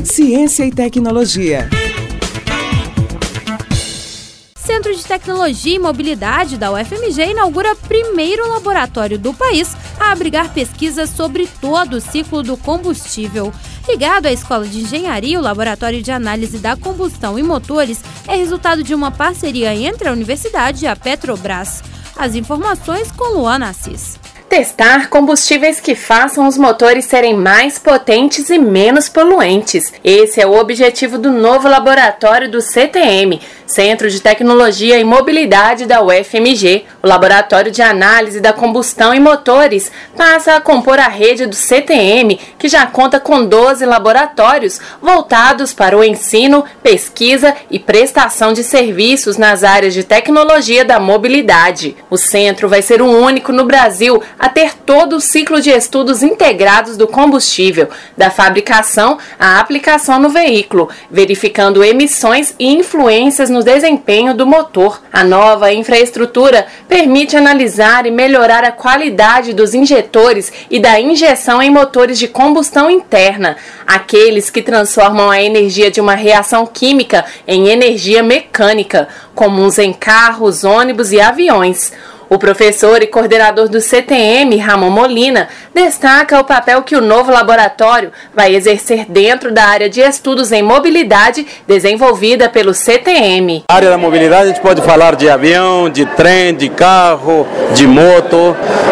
Ciência e tecnologia. Centro de Tecnologia e Mobilidade da UFMG inaugura o primeiro laboratório do país a abrigar pesquisas sobre todo o ciclo do combustível. Ligado à Escola de Engenharia, o Laboratório de Análise da Combustão e Motores é resultado de uma parceria entre a universidade e a Petrobras. As informações com Luana Assis. Testar combustíveis que façam os motores serem mais potentes e menos poluentes. Esse é o objetivo do novo laboratório do CTM, Centro de Tecnologia e Mobilidade da UFMG. O Laboratório de Análise da Combustão e Motores passa a compor a rede do CTM, que já conta com 12 laboratórios voltados para o ensino, pesquisa e prestação de serviços nas áreas de tecnologia da mobilidade. O centro vai ser o único no Brasil a ter todo o ciclo de estudos integrados do combustível, da fabricação à aplicação no veículo, verificando emissões e influências no desempenho do motor. A nova infraestrutura permite analisar e melhorar a qualidade dos injetores e da injeção em motores de combustão interna, aqueles que transformam a energia de uma reação química em energia mecânica, comuns em carros, ônibus e aviões. O professor e coordenador do CTM, Ramon Molina, destaca o papel que o novo laboratório vai exercer dentro da área de estudos em mobilidade desenvolvida pelo CTM. Na área da mobilidade a gente pode falar de avião, de trem, de carro, de moto,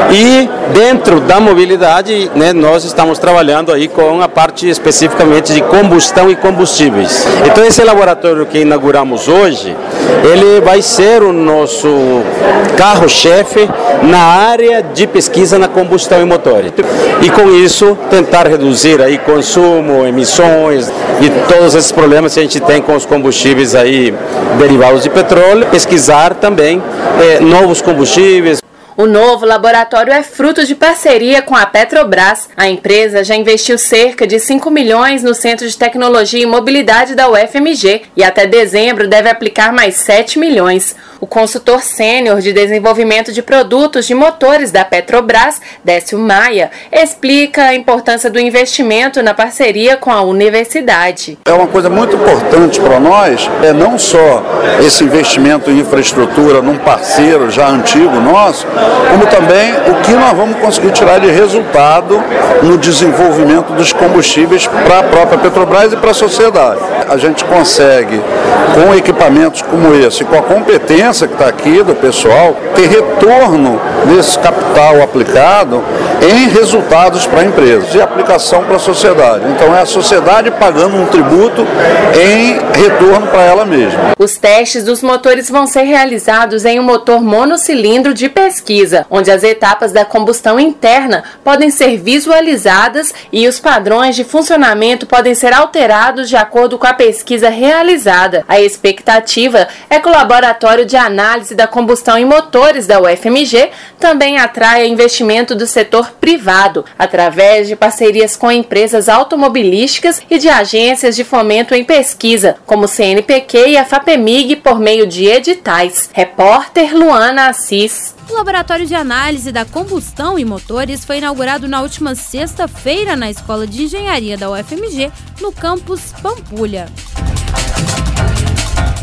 e dentro da mobilidade, nós estamos trabalhando aí com a parte especificamente de combustão e combustíveis. Então esse laboratório que inauguramos hoje, ele vai ser o nosso carro-chefe na área de pesquisa na combustão e motores. E com isso tentar reduzir aí consumo, emissões e todos esses problemas que a gente tem com os combustíveis aí derivados de petróleo, pesquisar também novos combustíveis. O novo laboratório é fruto de parceria com a Petrobras. A empresa já investiu cerca de 5 milhões no Centro de Tecnologia e Mobilidade da UFMG e até dezembro deve aplicar mais 7 milhões. O consultor sênior de desenvolvimento de produtos de motores da Petrobras, Décio Maia, explica a importância do investimento na parceria com a universidade. É uma coisa muito importante para nós, não só esse investimento em infraestrutura num parceiro já antigo nosso, como também o que nós vamos conseguir tirar de resultado no desenvolvimento dos combustíveis para a própria Petrobras e para a sociedade. A gente consegue, com equipamentos como esse, com a competência que está aqui do pessoal, ter retorno desse capital aplicado em resultados para a empresa e aplicação para a sociedade. Então é a sociedade pagando um tributo em retorno para ela mesma. Os testes dos motores vão ser realizados em um motor monocilindro de pesquisa, onde as etapas da combustão interna podem ser visualizadas e os padrões de funcionamento podem ser alterados de acordo com a pesquisa realizada. A expectativa é que o Laboratório de Análise da Combustão em Motores da UFMG também atraia investimento do setor privado, através de parcerias com empresas automobilísticas e de agências de fomento em pesquisa, como o CNPq e a FAPEMIG, por meio de editais. Repórter Luana Assis. O Laboratório de Análise da Combustão e Motores foi inaugurado na última sexta-feira na Escola de Engenharia da UFMG, no campus Pampulha.